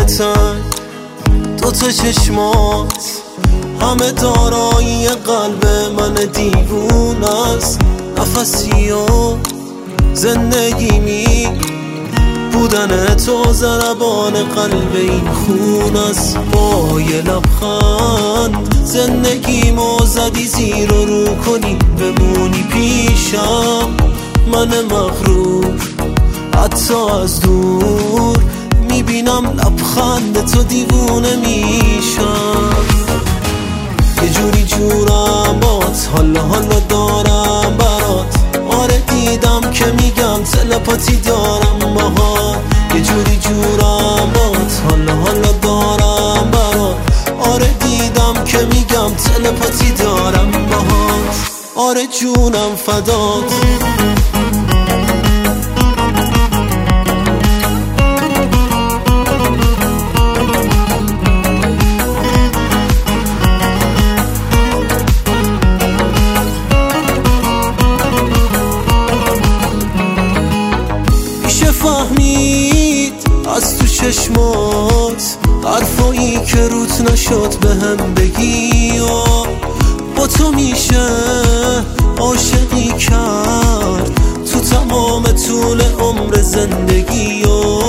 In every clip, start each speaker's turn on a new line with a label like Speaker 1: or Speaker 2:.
Speaker 1: تنگ، دوتا چشمات همه دارایی قلب من دیوون است. نفسی و زندگی بودن تو ضربان قلب این خون است. با یه لبخند زندگیمو زدی زیر و رو کنی بمونی پیشم. من مغرور حتی از دور میبینم لبخند تو دیوونه میشم. یه جوری جورم بات حالا دارم برات. آره دیدم که میگم تلپاتی دارم باهات. یه جوری جورم بات حالا دارم برات. آره دیدم که میگم تلپاتی دارم باهات. آره جونم فدات. فهمید از تو چشمات حرفایی که روت نشد به هم بگی و با تو میشه عاشقی کرد تو تمام طول عمر زندگی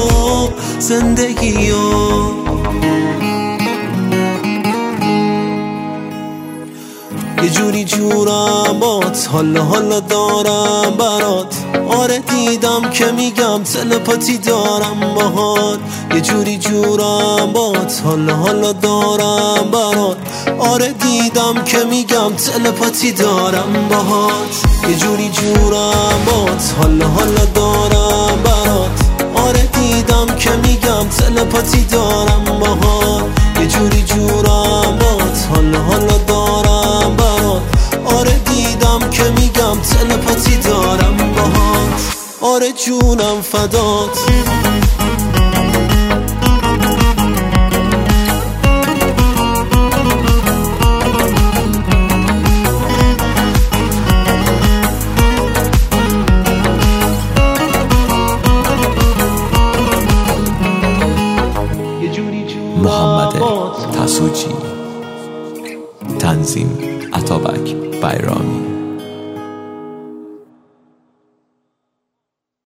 Speaker 1: یه جوری جورم بات حالا دارم برات. آره دیدم که میگم تلپاتی دارم باهات. یه جوری جورم بات حالا دارم برات. آره دیدم که میگم تلپاتی دارم باهات. یه جوری جورم بات حالا دارم برات. آره دیدم که میگم تلپاتی دارم باهات. یه جوری جورم بات حالا دارم برات. آره دیدم که میگم تلپاتی دارم باهات. آره جونم فدات.
Speaker 2: محمد تسوجی، تنظیم عطابک بیرامی.